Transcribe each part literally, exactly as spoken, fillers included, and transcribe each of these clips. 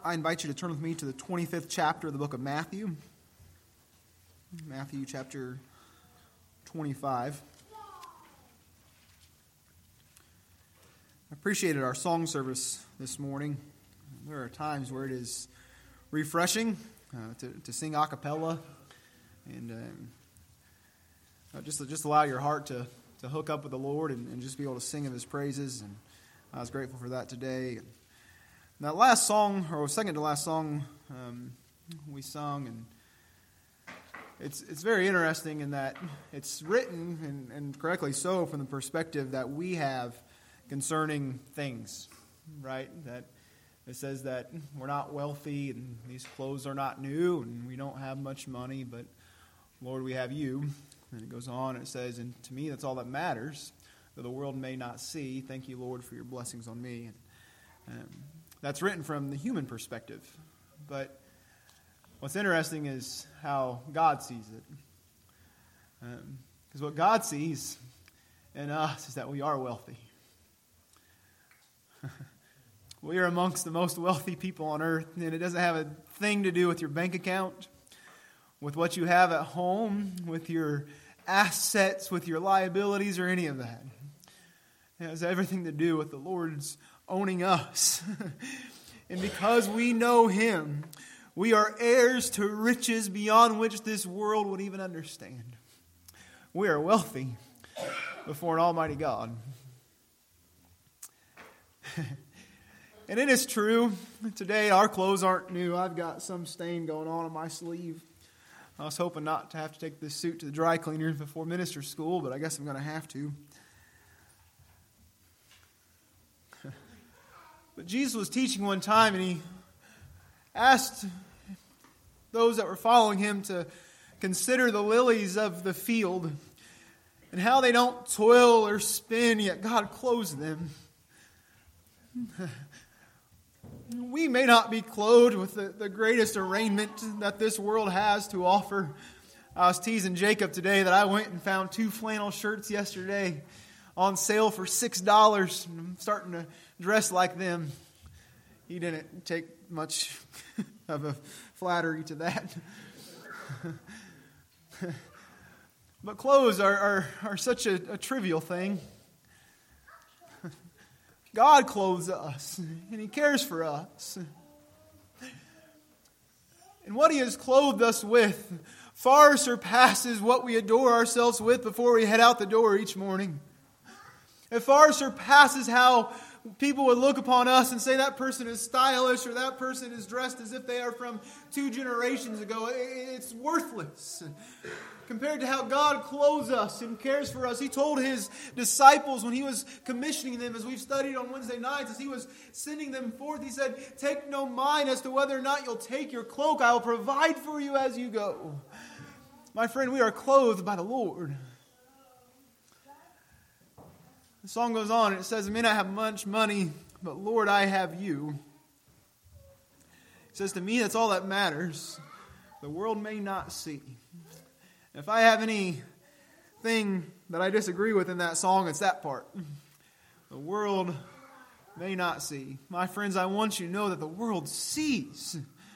I invite you to turn with me to the twenty-fifth chapter of the book of Matthew. Matthew chapter twenty-five. I appreciated our song service this morning. There are times where it is refreshing uh, to, to sing a cappella and um, uh, just, just allow your heart to, to hook up with the Lord and, and just be able to sing of His praises. And I was grateful for that today. And that last song, or second to last song, um, we sung, and it's it's very interesting in that it's written, and, and correctly so, from the perspective that we have concerning things, right? That it says that we're not wealthy, and these clothes are not new, and we don't have much money, but Lord, we have You. And it goes on, and it says, and to me, that's all that matters, though the world may not see. Thank You, Lord, for Your blessings on me. And, um, That's written from the human perspective. But what's interesting is how God sees it. Because um, what God sees in us is that we are wealthy. We are amongst the most wealthy people on earth, and it doesn't have a thing to do with your bank account, with what you have at home, with your assets, with your liabilities, or any of that. It has everything to do with the Lord's owning us. And because we know Him, we are heirs to riches beyond which this world would even understand. We are wealthy before an almighty God. And it is true, today our clothes aren't new. I've got some stain going on on my sleeve. I was hoping not to have to take this suit to the dry cleaners before minister school, but I guess I'm going to have to. But Jesus was teaching one time, and He asked those that were following Him to consider the lilies of the field and how they don't toil or spin, yet God clothes them. We may not be clothed with the, the greatest arraignment that this world has to offer. I was teasing Jacob today that I went and found two flannel shirts yesterday on sale for six dollars. I'm starting to dress like them. He didn't take much of a flattery to that. But clothes are, are, are such a, a trivial thing. God clothes us, and He cares for us. And what He has clothed us with far surpasses what we adore ourselves with before we head out the door each morning. It far surpasses how people would look upon us and say that person is stylish or that person is dressed as if they are from two generations ago. It's worthless compared to how God clothes us and cares for us. He told His disciples when He was commissioning them, as we've studied on Wednesday nights, as He was sending them forth, He said, "Take no mind as to whether or not you'll take your cloak. I will provide for you as you go." My friend, we are clothed by the Lord. The song goes on and it says, "I may not have much money, but Lord, I have You." It says, to me, that's all that matters. The world may not see. If I have anything that I disagree with in that song, it's that part. The world may not see. My friends, I want you to know that the world sees.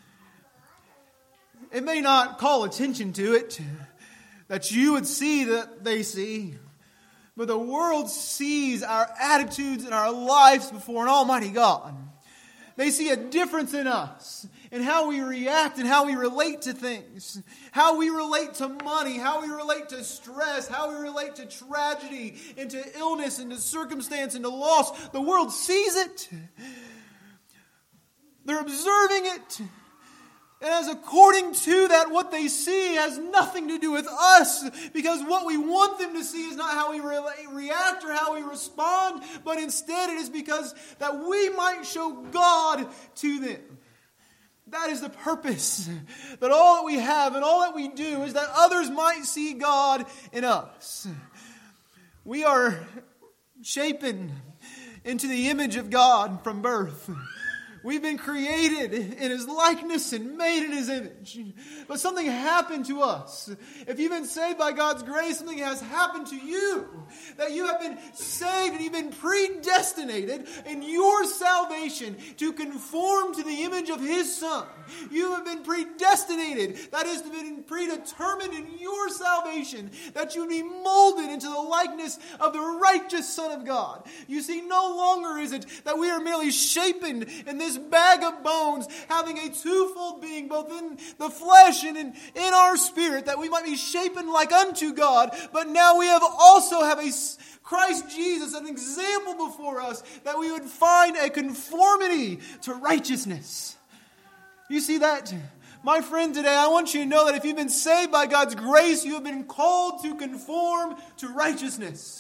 It may not call attention to it, that you would see that they see. But the world sees our attitudes and our lives before an almighty God. They see a difference in us, in how we react and how we relate to things, how we relate to money, how we relate to stress, how we relate to tragedy, and to illness, and to circumstance, and to loss. The world sees it. They're observing it. And as according to that, what they see has nothing to do with us, because what we want them to see is not how we re- react or how we respond, but instead it is because that we might show God to them. That is the purpose, that all that we have and all that we do is that others might see God in us. We are shapen into the image of God from birth. We've been created in His likeness and made in His image. But something happened to us. If you've been saved by God's grace, something has happened to you. That you have been saved and you've been predestinated in your salvation to conform to the image of His Son. You have been predestinated. That is, been predetermined in your salvation that you would be molded into the likeness of the righteous Son of God. You see, no longer is it that we are merely shapen in this bag of bones, having a twofold being both in the flesh and in, in our spirit, that we might be shapen like unto God, but now we have also have a Christ Jesus, an example before us, that we would find a conformity to righteousness. You see that? My friend, today I want you to know that if you've been saved by God's grace, you have been called to conform to righteousness.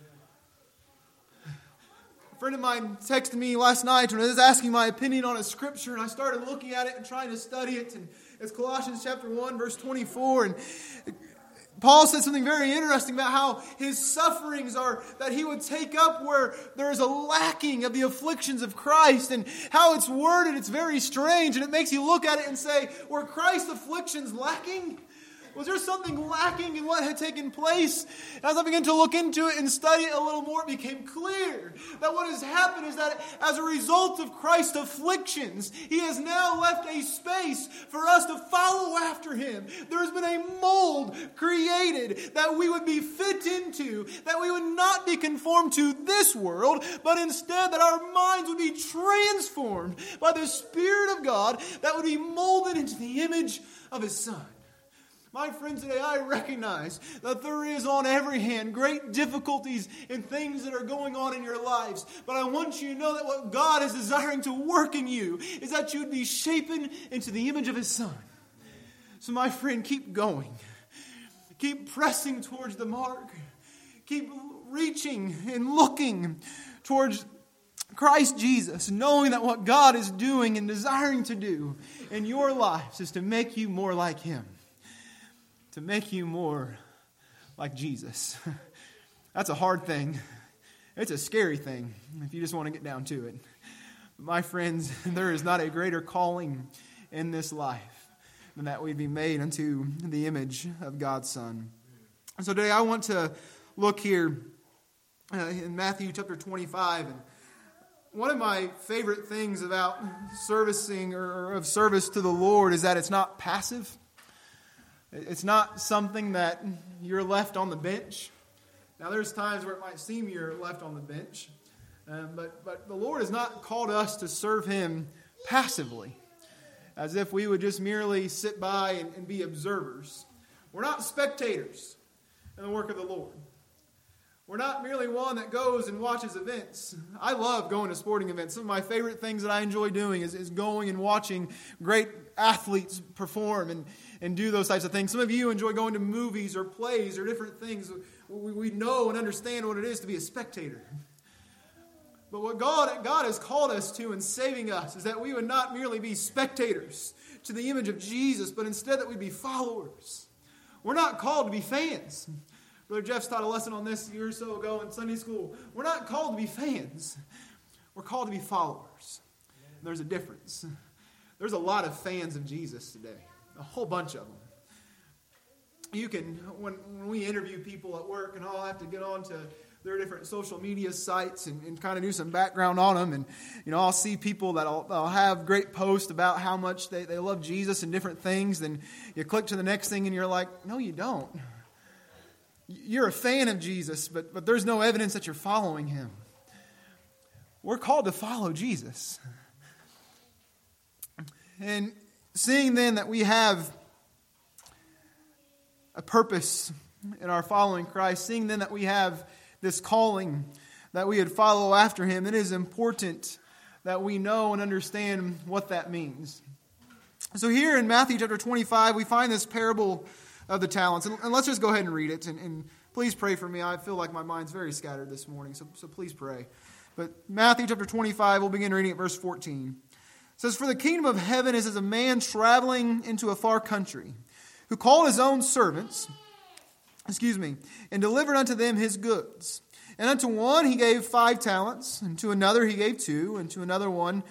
A friend of mine texted me last night when I was asking my opinion on a scripture, and I started looking at it and trying to study it. And it's Colossians chapter one, verse twenty-four. And Paul said something very interesting about how his sufferings are that he would take up where there is a lacking of the afflictions of Christ, and how it's worded. It's very strange, and it makes you look at it and say, were Christ's afflictions lacking? Was there something lacking in what had taken place? As I began to look into it and study it a little more, it became clear that what has happened is that as a result of Christ's afflictions, He has now left a space for us to follow after Him. There has been a mold created that we would be fit into, that we would not be conformed to this world, but instead that our minds would be transformed by the Spirit of God, that would be molded into the image of His Son. My friends, today I recognize that there is on every hand great difficulties and things that are going on in your lives. But I want you to know that what God is desiring to work in you is that you would be shapen into the image of His Son. So my friend, keep going. Keep pressing towards the mark. Keep reaching and looking towards Christ Jesus, knowing that what God is doing and desiring to do in your lives is to make you more like Him. To make you more like Jesus. That's a hard thing. It's a scary thing if you just want to get down to it. But my friends, there is not a greater calling in this life than that we'd be made unto the image of God's Son. And so today I want to look here uh, in Matthew chapter twenty-five. And one of my favorite things about servicing or, or of service to the Lord is that it's not passive. It's not something that you're left on the bench. Now, there's times where it might seem you're left on the bench. Um, but, but the Lord has not called us to serve Him passively, as if we would just merely sit by and, and be observers. We're not spectators in the work of the Lord. We're not merely one that goes and watches events. I love going to sporting events. Some of my favorite things that I enjoy doing is, is going and watching great athletes perform and, and do those types of things. Some of you enjoy going to movies or plays or different things. We, we know and understand what it is to be a spectator. But what God, God has called us to in saving us is that we would not merely be spectators to the image of Jesus, but instead that we'd be followers. We're not called to be fans. Brother Jeff's taught a lesson on this a year or so ago in Sunday school. We're not called to be fans. We're called to be followers. And there's a difference. There's a lot of fans of Jesus today. A whole bunch of them. You can, when, when we interview people at work, and I'll have to get on to their different social media sites and, and kind of do some background on them. And, you know, I'll see people that'll, that'll have great posts about how much they, they love Jesus and different things. Then you click to the next thing and you're like, no, you don't. You're a fan of Jesus, but, but there's no evidence that you're following Him. We're called to follow Jesus. And seeing then that we have a purpose in our following Christ, seeing then that we have this calling that we would follow after Him, it is important that we know and understand what that means. So here in Matthew chapter twenty-five, we find this parable of the talents. And, and let's just go ahead and read it. And, and please pray for me. I feel like my mind's very scattered this morning, so, so please pray. But Matthew chapter twenty-five, we'll begin reading at verse fourteen. It says, "For the kingdom of heaven is as a man traveling into a far country, who called his own servants, excuse me, and delivered unto them his goods. And unto one he gave five talents, and to another he gave two, and to another one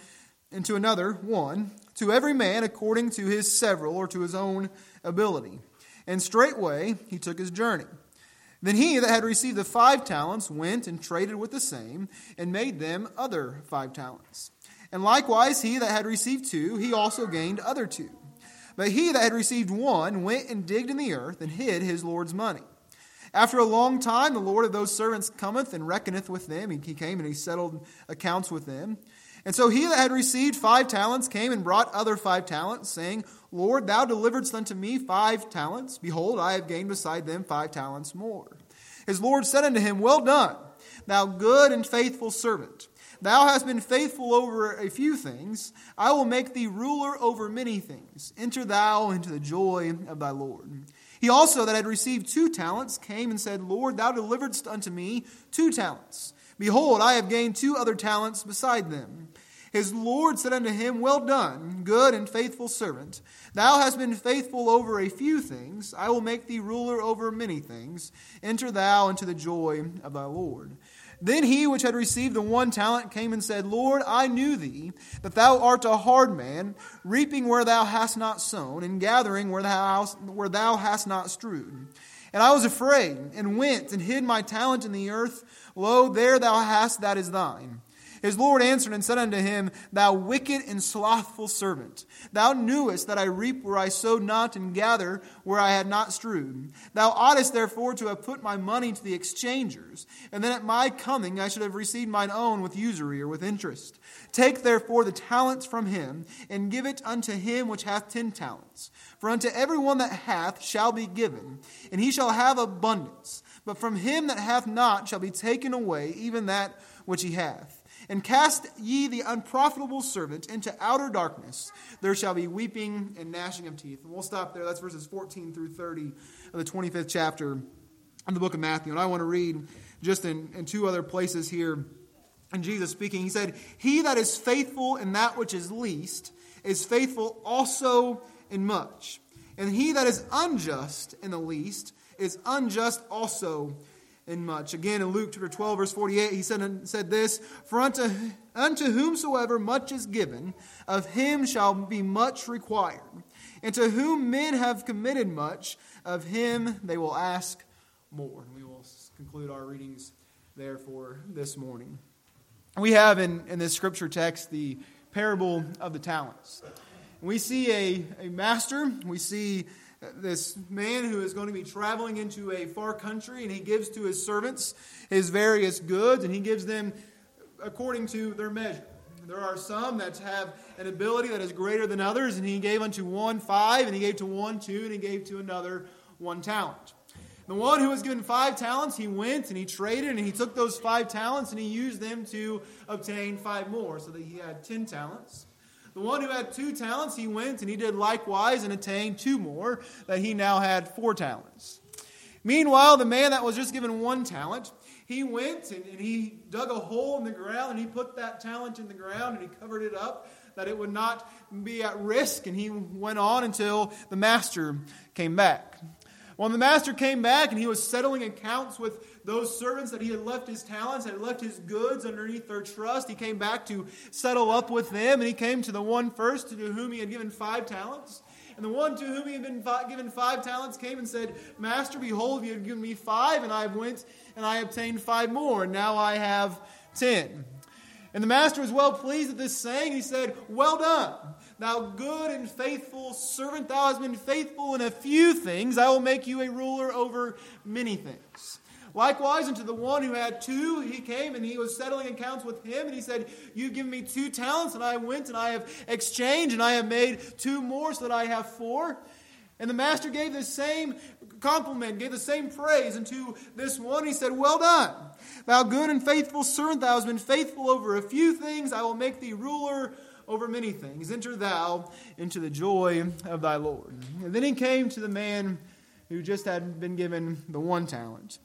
and to another one, to every man according to his several or to his own ability. And straightway he took his journey. Then he that had received the five talents went and traded with the same, and made them other five talents. And likewise he that had received two, he also gained other two. But he that had received one went and digged in the earth, and hid his Lord's money. After a long time the Lord of those servants cometh and reckoneth with them. He came and he settled accounts with them. And so he that had received five talents came and brought other five talents, saying, Lord, thou deliveredst unto me five talents. Behold, I have gained beside them five talents more. His Lord said unto him, Well done, thou good and faithful servant. Thou hast been faithful over a few things. I will make thee ruler over many things. Enter thou into the joy of thy Lord. He also that had received two talents came and said, Lord, thou deliveredst unto me two talents. Behold, I have gained two other talents beside them. His Lord said unto him, Well done, good and faithful servant. Thou hast been faithful over a few things. I will make thee ruler over many things. Enter thou into the joy of thy Lord. Then he which had received the one talent came and said, Lord, I knew thee, that thou art a hard man, reaping where thou hast not sown, and gathering where thou hast, where thou hast not strewed. And I was afraid, and went and hid my talent in the earth. Lo, there thou hast that is thine. His Lord answered and said unto him, Thou wicked and slothful servant, thou knewest that I reap where I sowed not, and gather where I had not strewed. Thou oughtest therefore to have put my money to the exchangers, and then at my coming I should have received mine own with usury or with interest. Take therefore the talents from him, and give it unto him which hath ten talents. For unto every one that hath shall be given, and he shall have abundance. But from him that hath not shall be taken away even that which he hath. And cast ye the unprofitable servant into outer darkness. There shall be weeping and gnashing of teeth. And we'll stop there. That's verses fourteen through thirty of the twenty-fifth chapter of the book of Matthew. And I want to read just in, in two other places here. And Jesus speaking, he said, He that is faithful in that which is least is faithful also in much. And he that is unjust in the least is unjust also in much. Again, in Luke chapter twelve, verse forty-eight, he said, said this, For unto, unto whomsoever much is given, of him shall be much required. And to whom men have committed much, of him they will ask more. And we will conclude our readings there for this morning. We have in, in this scripture text the parable of the talents. We see a, a master, we see this man who is going to be traveling into a far country, and he gives to his servants his various goods, and he gives them according to their measure. There are some that have an ability that is greater than others, and he gave unto one five, and he gave to one two, and he gave to another one talent. The one who was given five talents, he went and he traded, and he took those five talents and he used them to obtain five more, so that he had ten talents. The one who had two talents, he went and he did likewise and attained two more, that he now had four talents. Meanwhile, the man that was just given one talent, he went and, and he dug a hole in the ground, and he put that talent in the ground, and he covered it up that it would not be at risk, and he went on until the master came back. When the master came back and he was settling accounts with those servants that he had left his talents, had left his goods underneath their trust, he came back to settle up with them, and he came to the one first to whom he had given five talents. And the one to whom he had been given five talents came and said, Master, behold, you have given me five, and I went and I obtained five more, and now I have ten. And the master was well pleased at this saying. He said, Well done, thou good and faithful servant. Thou hast been faithful in a few things. I will make you a ruler over many things. Likewise, unto the one who had two, he came and he was settling accounts with him. And he said, You've given me two talents, and I went and I have exchanged, and I have made two more, so that I have four. And the master gave the same compliment, gave the same praise unto this one. He said, Well done, thou good and faithful servant. Thou hast been faithful over a few things. I will make thee ruler over many things. Enter thou into the joy of thy Lord. And then he came to the man who just had been given the one talent.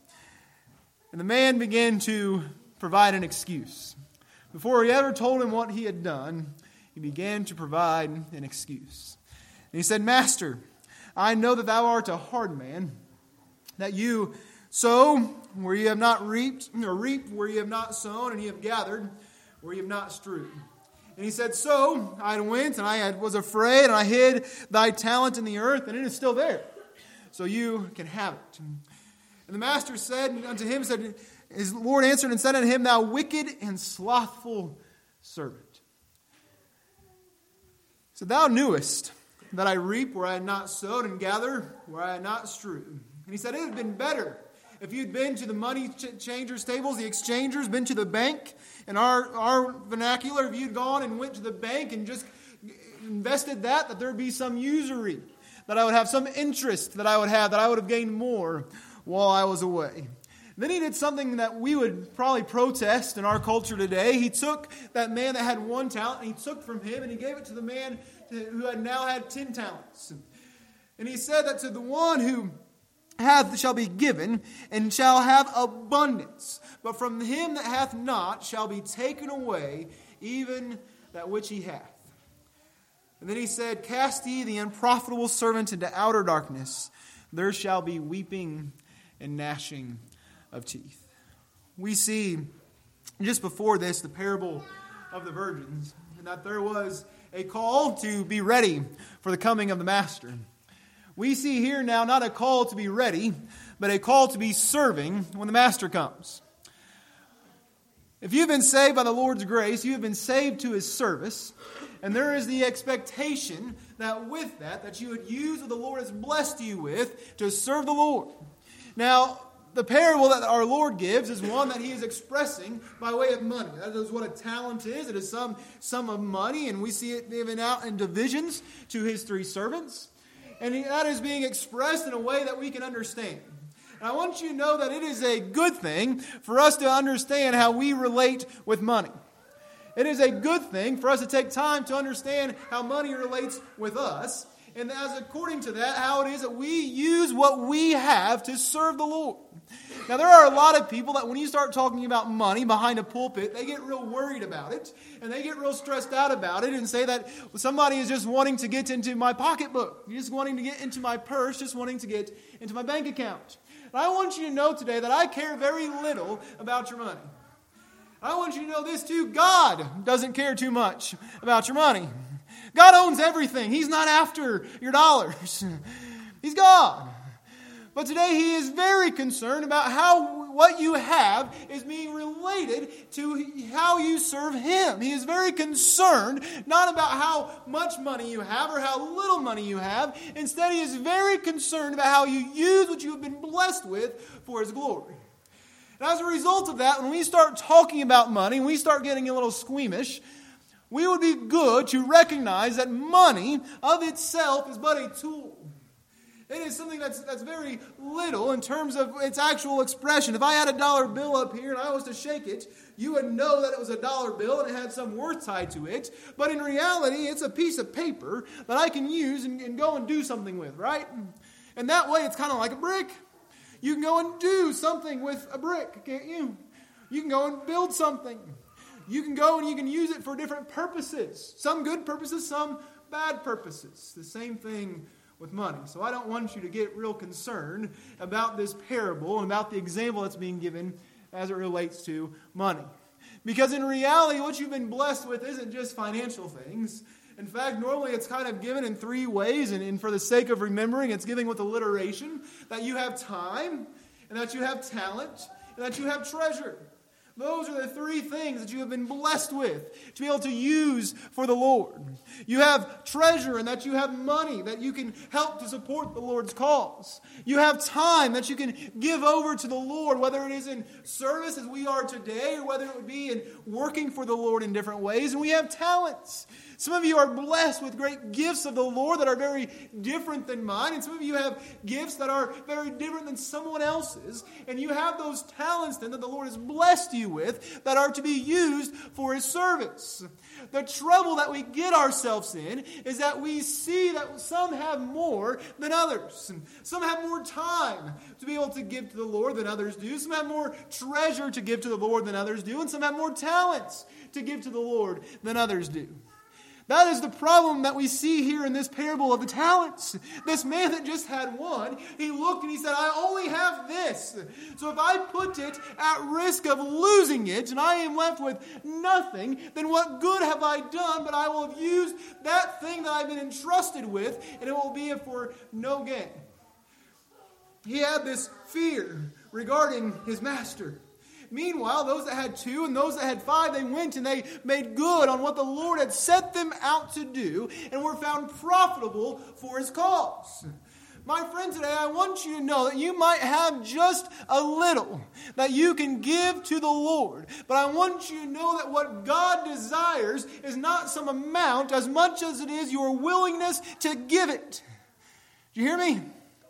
And the man began to provide an excuse. Before he ever told him what he had done, he began to provide an excuse. And he said, Master, I know that thou art a hard man, that you sow where you have not reaped, or reap where you have not sown, and you have gathered where you have not strewed. And he said, so I went, and I had, was afraid, and I hid thy talent in the earth, and it is still there. So you can have it. And the master said unto him, said, his Lord answered and said unto him, thou wicked and slothful servant. So thou knewest that I reap where I had not sowed, and gather where I had not strewed. And he said, it had been better if you'd been to the money changers' tables, the exchangers, been to the bank. In our, our vernacular, if you'd gone and went to the bank and just invested that, that there would be some usury, that I would have some interest that I would have, that I would have gained more while I was away. Then he did something that we would probably protest in our culture today. He took that man that had one talent, and he took from him, and he gave it to the man who had now had ten talents. And he said that to the one who hath shall be given, and shall have abundance. But from him that hath not shall be taken away even that which he hath. And then he said, cast ye the unprofitable servant into outer darkness. There shall be weeping and gnashing of teeth. We see just before this the parable of the virgins, and that there was a call to be ready for the coming of the master. We see here now not a call to be ready, but a call to be serving when the master comes. If you've been saved by the Lord's grace, you have been saved to his service. And there is the expectation that with that, that you would use what the Lord has blessed you with to serve the Lord. Now, the parable that our Lord gives is one that he is expressing by way of money. That is what a talent is. It is some sum of money, and we see it given out in divisions to his three servants. And that is being expressed in a way that we can understand. And I want you to know that it is a good thing for us to understand how we relate with money. It is a good thing for us to take time to understand how money relates with us. And as according to that, how it is that we use what we have to serve the Lord. Now, there are a lot of people that when you start talking about money behind a pulpit, they get real worried about it. And they get real stressed out about it and say that somebody is just wanting to get into my pocketbook. You're just wanting to get into my purse, just wanting to get into my bank account. And I want you to know today that I care very little about your money. I want you to know this too. God doesn't care too much about your money. God owns everything. He's not after your dollars. He's God. But today he is very concerned about how what you have is being related to how you serve him. He is very concerned not about how much money you have or how little money you have. Instead, he is very concerned about how you use what you have been blessed with for his glory. And as a result of that, when we start talking about money, we start getting a little squeamish, we would be good to recognize that money of itself is but a tool. It is something that's that's very little in terms of its actual expression. If I had a dollar bill up here and I was to shake it, you would know that it was a dollar bill and it had some worth tied to it. But in reality, it's a piece of paper that I can use and, and go and do something with, right? And that way, it's kind of like a brick. You can go and do something with a brick, can't you? You can go and build something. You can go and you can use it for different purposes. Some good purposes, some bad purposes. The same thing with money. So I don't want you to get real concerned about this parable and about the example that's being given as it relates to money. Because in reality, what you've been blessed with isn't just financial things. In fact, normally it's kind of given in three ways, and, and for the sake of remembering, it's giving with alliteration, that you have time, and that you have talent, and that you have treasure. Those are the three things that you have been blessed with to be able to use for the Lord. You have treasure in that you have money that you can help to support the Lord's cause. You have time that you can give over to the Lord, whether it is in service as we are today or whether it would be in working for the Lord in different ways. And we have talents. Some of you are blessed with great gifts of the Lord that are very different than mine. And some of you have gifts that are very different than someone else's. And you have those talents then that the Lord has blessed you with that are to be used for his service. The trouble that we get ourselves in is that we see that some have more than others. Some have more time to be able to give to the Lord than others do. Some have more treasure to give to the Lord than others do. And some have more talents to give to the Lord than others do. That is the problem that we see here in this parable of the talents. This man that just had one, he looked and he said, I only have this. So if I put it at risk of losing it and I am left with nothing, then what good have I done? But I will have used that thing that I've been entrusted with, and it will be for no gain. He had this fear regarding his master. Meanwhile, those that had two and those that had five, they went and they made good on what the Lord had set them out to do and were found profitable for His cause. My friend, today I want you to know that you might have just a little that you can give to the Lord. But I want you to know that what God desires is not some amount as much as it is your willingness to give it. Do you hear me?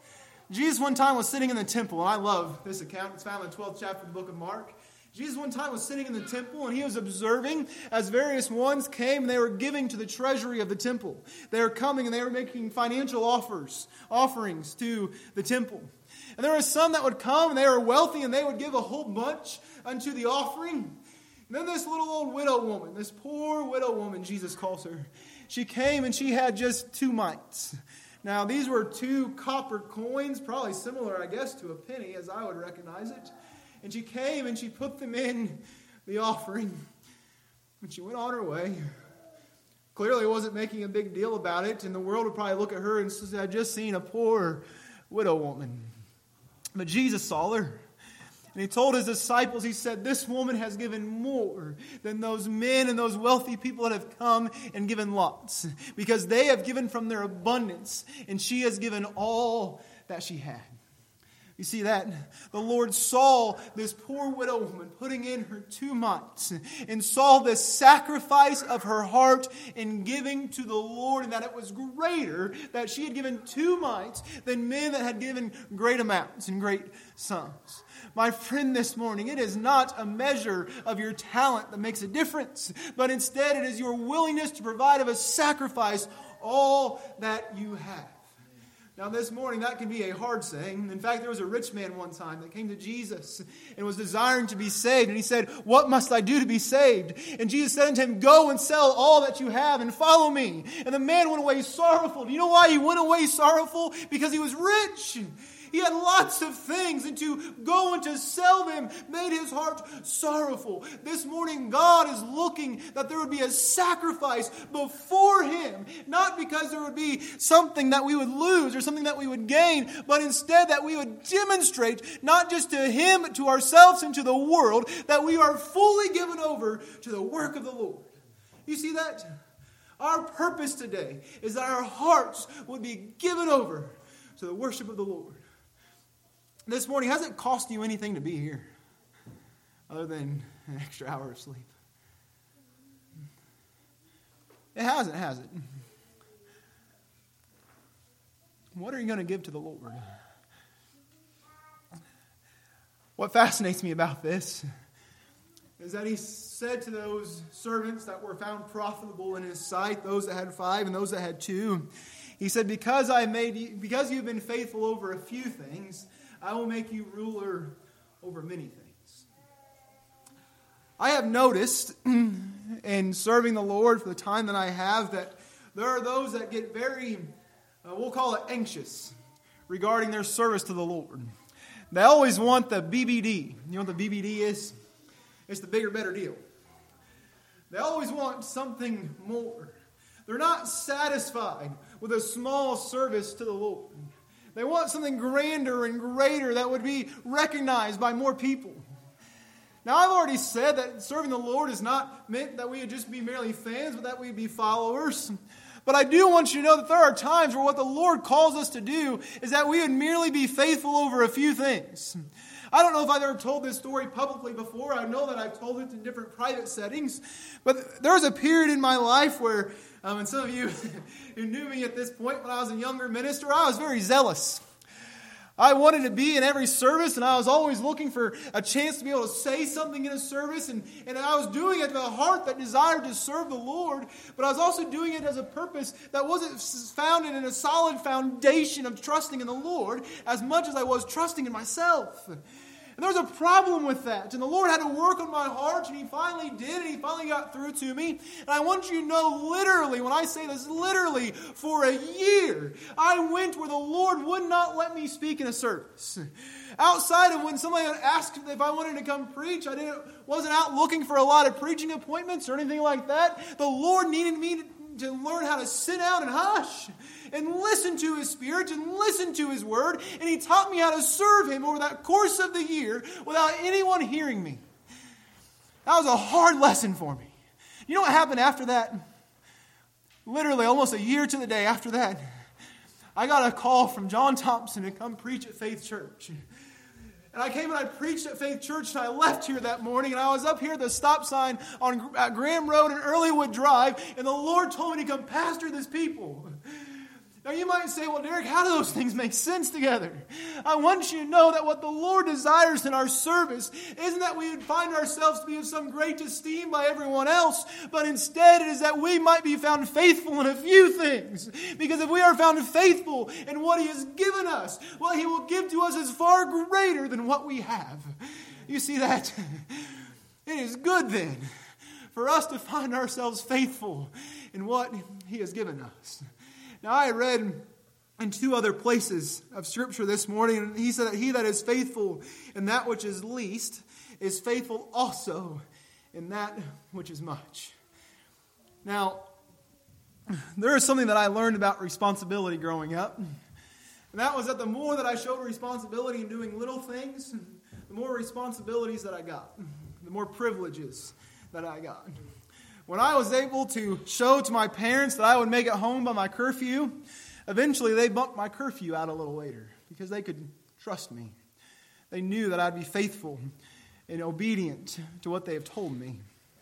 Jesus one time was sitting in the temple, and I love this account. It's found in the twelfth chapter of the book of Mark. Jesus one time was sitting in the temple, and he was observing as various ones came, and they were giving to the treasury of the temple. They were coming, and they were making financial offers, offerings to the temple. And there were some that would come, and they were wealthy, and they would give a whole bunch unto the offering. And then this little old widow woman, this poor widow woman, Jesus calls her, she came, and she had just two mites. Now, these were two copper coins, probably similar, I guess, to a penny, as I would recognize it. And she came and she put them in the offering. And she went on her way. Clearly wasn't making a big deal about it, and the world would probably look at her and say, I've just seen a poor widow woman. But Jesus saw her. And He told His disciples, He said, this woman has given more than those men and those wealthy people that have come and given lots. Because they have given from their abundance, and she has given all that she had. You see that? The Lord saw this poor widow woman putting in her two mites and saw the sacrifice of her heart in giving to the Lord, and that it was greater that she had given two mites than men that had given great amounts and great sums. My friend, this morning, it is not a measure of your talent that makes a difference, but instead it is your willingness to provide of a sacrifice all that you have. Now this morning, that can be a hard saying. In fact, there was a rich man one time that came to Jesus and was desiring to be saved. And he said, what must I do to be saved? And Jesus said unto him, go and sell all that you have and follow me. And the man went away sorrowful. Do you know why he went away sorrowful? Because he was rich. He had lots of things, and to go and to sell them made his heart sorrowful. This morning, God is looking that there would be a sacrifice before Him, not because there would be something that we would lose or something that we would gain, but instead that we would demonstrate, not just to Him, but to ourselves and to the world, that we are fully given over to the work of the Lord. You see that? Our purpose today is that our hearts would be given over to the worship of the Lord. This morning, has it cost you anything to be here other than an extra hour of sleep? It hasn't, has it? What are you going to give to the Lord? What fascinates me about this is that He said to those servants that were found profitable in His sight, those that had five and those that had two, He said, because I made you, because you've been faithful over a few things, I will make you ruler over many things. I have noticed in serving the Lord for the time that I have that there are those that get very, uh, we'll call it anxious regarding their service to the Lord. They always want the B B D. You know what the B B D is? It's the bigger, better deal. They always want something more. They're not satisfied with a small service to the Lord. They want something grander and greater that would be recognized by more people. Now, I've already said that serving the Lord is not meant that we would just be merely fans, but that we would be followers. But I do want you to know that there are times where what the Lord calls us to do is that we would merely be faithful over a few things. I don't know if I've ever told this story publicly before. I know that I've told it in different private settings. But there was a period in my life where, um, and some of you who knew me at this point when I was a younger minister, I was very zealous. I wanted to be in every service, and I was always looking for a chance to be able to say something in a service. And, and I was doing it with a heart that desired to serve the Lord, but I was also doing it as a purpose that wasn't founded in a solid foundation of trusting in the Lord as much as I was trusting in myself. And there was a problem with that. And the Lord had to work on my heart, and He finally did, and He finally got through to me. And I want you to know, literally, when I say this, literally, for a year, I went where the Lord would not let me speak in a service. Outside of when somebody asked if I wanted to come preach, I didn't wasn't out looking for a lot of preaching appointments or anything like that. The Lord needed me to to learn how to sit down and hush and listen to His Spirit and listen to His Word. And He taught me how to serve Him over that course of the year without anyone hearing me. That was a hard lesson for me. You know what happened after that? Literally almost a year to the day after that, I got a call from John Thompson to come preach at Faith Church. And I came and I preached at Faith Church, and I left here that morning, and I was up here at the stop sign on at Graham Road and Earlywood Drive, and the Lord told me to come pastor this people. Now you might say, well, Derek, how do those things make sense together? I want you to know that what the Lord desires in our service isn't that we would find ourselves to be of some great esteem by everyone else, but instead it is that we might be found faithful in a few things. Because if we are found faithful in what He has given us, what He will give to us is far greater than what we have. You see that? It is good then for us to find ourselves faithful in what He has given us. Now, I read in two other places of Scripture this morning, and he said that he that is faithful in that which is least is faithful also in that which is much. Now, there is something that I learned about responsibility growing up, and that was that the more that I showed responsibility in doing little things, the more responsibilities that I got, the more privileges that I got. When I was able to show to my parents that I would make it home by my curfew, eventually they bumped my curfew out a little later because they could trust me. They knew that I'd be faithful and obedient to what they have told me.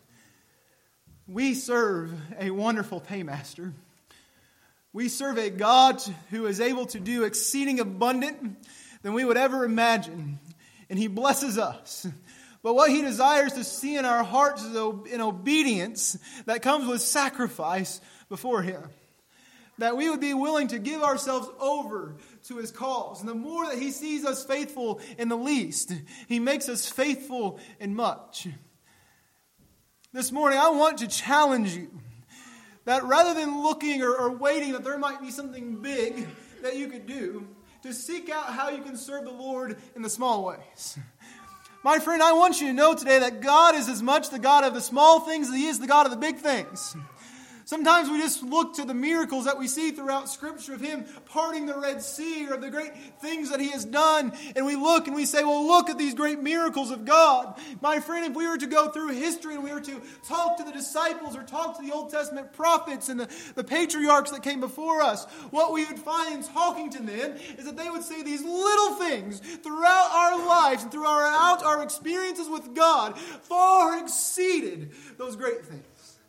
We serve a wonderful paymaster. We serve a God who is able to do exceeding abundant than we would ever imagine, and He blesses us. But what He desires to see in our hearts is an obedience that comes with sacrifice before Him. That we would be willing to give ourselves over to His cause. And the more that He sees us faithful in the least, He makes us faithful in much. This morning, I want to challenge you that rather than looking or, or waiting that there might be something big that you could do, to seek out how you can serve the Lord in the small ways. My friend, I want you to know today that God is as much the God of the small things as He is the God of the big things. Sometimes we just look to the miracles that we see throughout Scripture of Him parting the Red Sea or of the great things that He has done. And we look and we say, well, look at these great miracles of God. My friend, if we were to go through history and we were to talk to the disciples or talk to the Old Testament prophets and the, the patriarchs that came before us, what we would find in talking to them is that they would say these little things throughout our lives and throughout our experiences with God far exceeded those great things.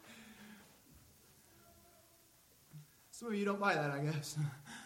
Some of you don't buy that, I guess.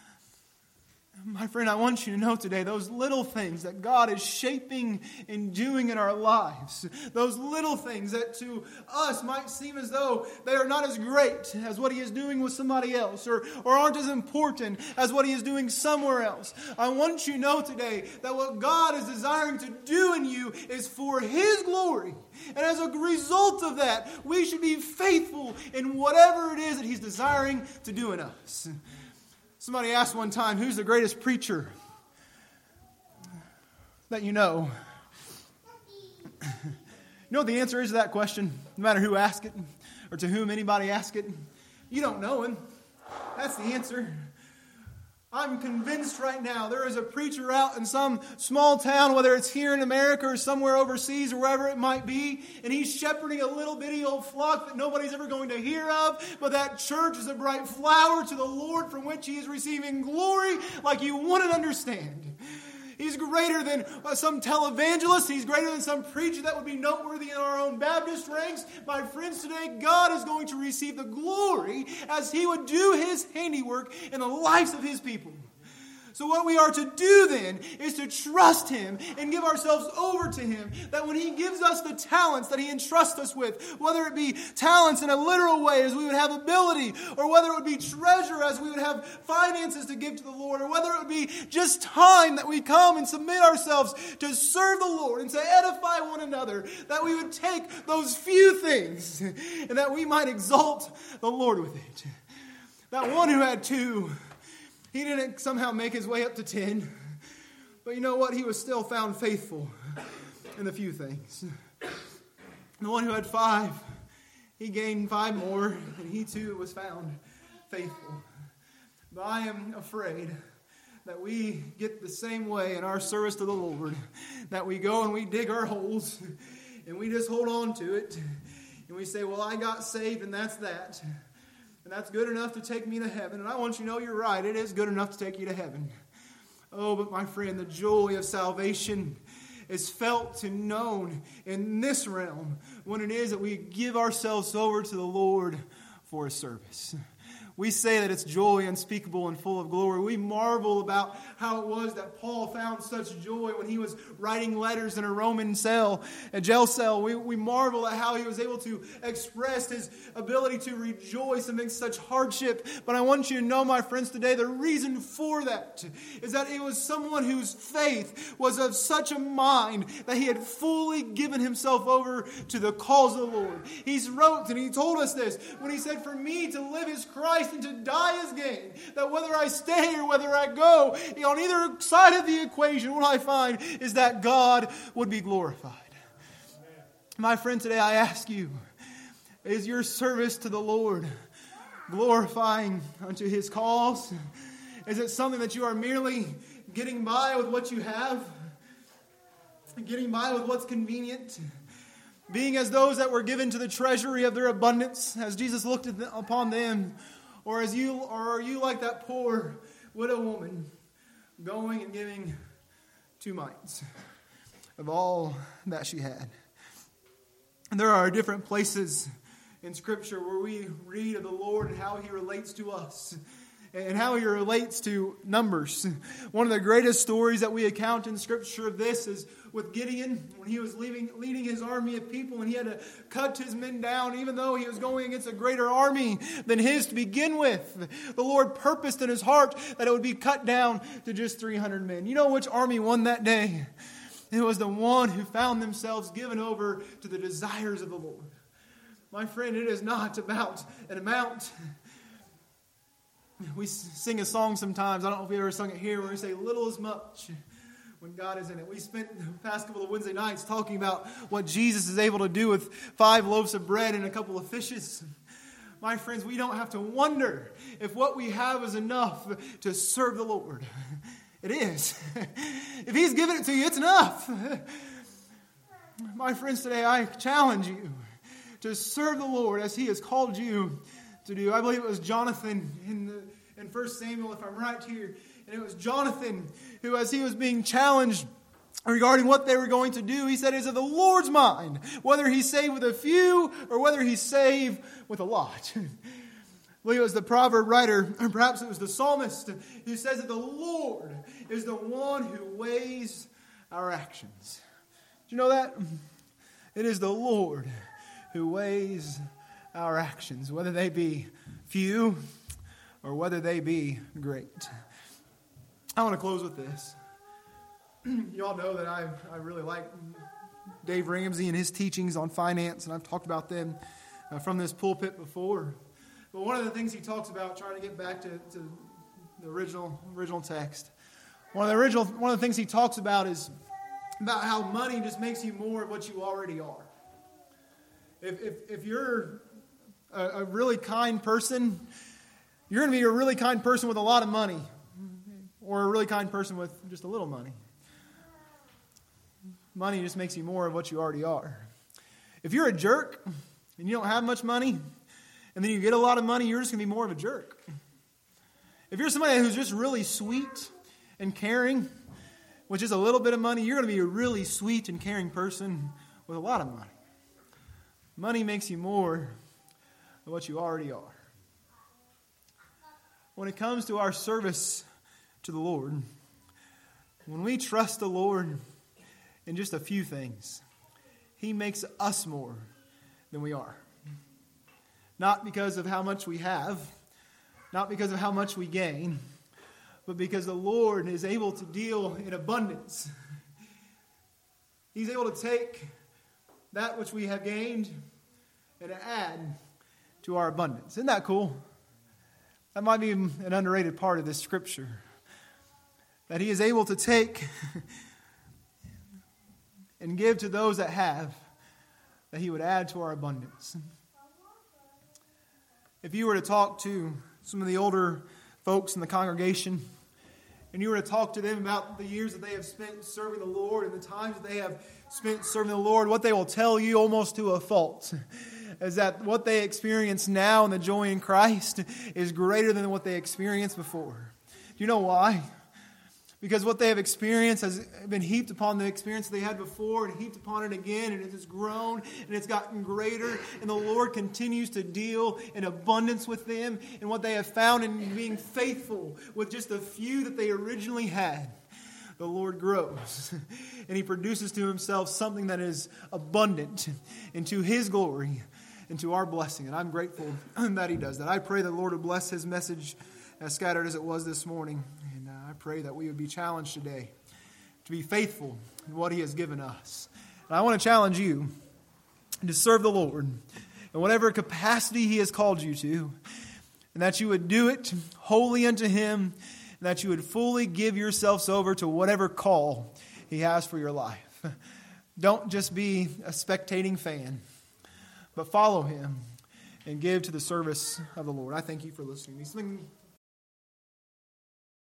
My friend, I want you to know today, those little things that God is shaping and doing in our lives, those little things that to us might seem as though they are not as great as what He is doing with somebody else, or, or aren't as important as what He is doing somewhere else. I want you to know today that what God is desiring to do in you is for His glory. And as a result of that, we should be faithful in whatever it is that He's desiring to do in us. Somebody asked one time, who's the greatest preacher that you know? You know what the answer is to that question? No matter who asks it, or to whom anybody asks it, you don't know him. That's the answer. I'm convinced right now there is a preacher out in some small town, whether it's here in America or somewhere overseas or wherever it might be, and he's shepherding a little bitty old flock that nobody's ever going to hear of, but that church is a bright flower to the Lord from which He is receiving glory like you wouldn't understand. He's greater than some televangelist. He's greater than some preacher that would be noteworthy in our own Baptist ranks. My friends, today God is going to receive the glory as He would do His handiwork in the lives of His people. So what we are to do then is to trust Him and give ourselves over to Him. That when He gives us the talents that He entrusts us with, whether it be talents in a literal way as we would have ability, or whether it would be treasure as we would have finances to give to the Lord, or whether it would be just time that we come and submit ourselves to serve the Lord and to edify one another, that we would take those few things and that we might exalt the Lord with it. That one who had two, he didn't somehow make his way up to ten. But you know what? He was still found faithful in the few things. The one who had five, he gained five more, and he too was found faithful. But I am afraid that we get the same way in our service to the Lord, that we go and we dig our holes, and we just hold on to it, and we say, well, I got saved, and that's that. And that's good enough to take me to heaven. And I want you to know you're right. It is good enough to take you to heaven. Oh, but my friend, the joy of salvation is felt and known in this realm when it is that we give ourselves over to the Lord for His service. We say that it's joy unspeakable and full of glory. We marvel about how it was that Paul found such joy when he was writing letters in a Roman cell, a jail cell. We, we marvel at how he was able to express his ability to rejoice amidst such hardship. But I want you to know, my friends, today, the reason for that is that it was someone whose faith was of such a mind that he had fully given himself over to the cause of the Lord. He's wrote and he told us this when he said, for me to live is Christ and to die is gain. That whether I stay or whether I go, on either side of the equation, what I find is that God would be glorified. Amen. My friend, today I ask you, is your service to the Lord glorifying unto His cause? Is it something that you are merely getting by with what you have? Getting by with what's convenient? Being as those that were given to the treasury of their abundance, as Jesus looked at the, upon them? Or as you, or are you like that poor widow woman, going and giving two mites of all that she had? And there are different places in Scripture where we read of the Lord and how He relates to us and how He relates to numbers. One of the greatest stories that we account in Scripture of this is with Gideon, when he was leaving, leading his army of people, and he had to cut his men down, even though he was going against a greater army than his to begin with. The Lord purposed in His heart that it would be cut down to just three hundred men. You know which army won that day? It was the one who found themselves given over to the desires of the Lord. My friend, it is not about an amount. We sing a song sometimes, I don't know if we ever sung it here, where we say, little is much when God is in it. We spent the past couple of Wednesday nights talking about what Jesus is able to do with five loaves of bread and a couple of fishes. My friends, we don't have to wonder if what we have is enough to serve the Lord. It is. If He's given it to you, it's enough. My friends, today I challenge you to serve the Lord as He has called you to do. I believe it was Jonathan in the in First Samuel, if I'm right here. And it was Jonathan who, as he was being challenged regarding what they were going to do, he said, it's of the Lord's mind, whether He save with a few or whether He save with a lot. I believe it was the proverb writer, or perhaps it was the psalmist, who says that the Lord is the one who weighs our actions. Do you know that? It is the Lord who weighs our actions, whether they be few or whether they be great. I want to close with this. You all know that I I really like Dave Ramsey and his teachings on finance, and I've talked about them uh, from this pulpit before. But one of the things he talks about, trying to get back to, to the original original text, one of the original one of the things he talks about is about how money just makes you more of what you already are. If if, if you're a, a really kind person, you're going to be a really kind person with a lot of money. Or a really kind person with just a little money. Money just makes you more of what you already are. If you're a jerk and you don't have much money, and then you get a lot of money, you're just going to be more of a jerk. If you're somebody who's just really sweet and caring, with just a little bit of money, you're going to be a really sweet and caring person with a lot of money. Money makes you more of what you already are. When it comes to our service to the Lord, when we trust the Lord in just a few things, He makes us more than we are. Not because of how much we have, not because of how much we gain, but because the Lord is able to deal in abundance. He's able to take that which we have gained and add to our abundance. Isn't that cool? That might be an underrated part of this scripture. That He is able to take and give to those that have, that He would add to our abundance. If you were to talk to some of the older folks in the congregation, and you were to talk to them about the years that they have spent serving the Lord and the times that they have spent serving the Lord, what they will tell you almost to a fault is that what they experience now in the joy in Christ is greater than what they experienced before. Do you know why? Because what they have experienced has been heaped upon the experience they had before and heaped upon it again, and it has grown and it's gotten greater, and the Lord continues to deal in abundance with them, and what they have found in being faithful with just the few that they originally had. The Lord grows, and He produces to Himself something that is abundant into His glory and to our blessing, and I'm grateful that He does that. I pray that the Lord would bless His message as scattered as it was this morning. And uh, I pray that we would be challenged today to be faithful in what He has given us. And I want to challenge you to serve the Lord in whatever capacity He has called you to, and that you would do it wholly unto Him, and that you would fully give yourselves over to whatever call He has for your life. Don't just be a spectating fan, but follow Him and give to the service of the Lord. I thank you for listening. These things